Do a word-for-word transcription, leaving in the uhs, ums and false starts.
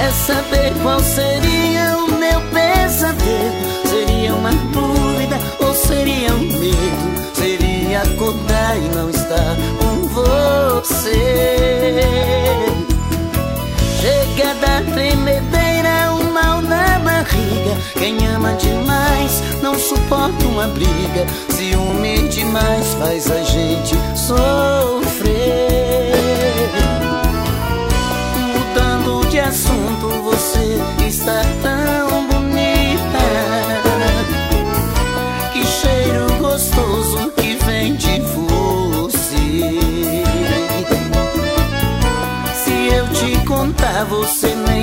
Quer saber qual seria o meu pesadelo? Seria uma dúvida ou seria um medo? Seria acordar e não estar com você. Chega da tremedeira, o mal na barriga. Quem ama demais não suporta uma briga. Ciúme demais faz a gente sofrer. Mudando de assunto, você está tão bonita. Que cheiro gostoso que vem de você. Se eu te contar, você nem